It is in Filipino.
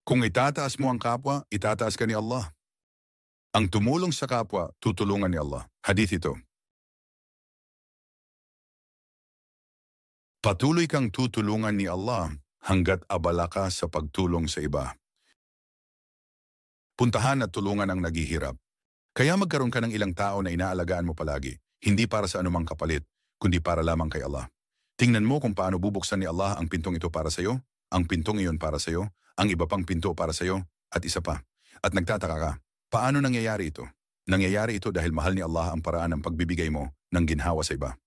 Kung itataas mo ang kapwa, itataas ka ni Allah. Ang tumulong sa kapwa, tutulungan ni Allah. Hadith ito. Patuloy kang tutulungan ni Allah hanggat abala ka sa pagtulong sa iba. Puntahan at tulungan ang naghihirap. Kaya magkaroon ka ng ilang tao na inaalagaan mo palagi, hindi para sa anumang kapalit, kundi para lamang kay Allah. Tingnan mo kung paano bubuksan ni Allah ang pintong ito para sa iyo, ang pintong iyon para sa iyo, ang iba pang pinto para sa iyo, at isa pa. At nagtataka ka, paano nangyayari ito? Nangyayari ito dahil mahal ni Allah ang paraan ng pagbibigay mo ng ginhawa sa iba.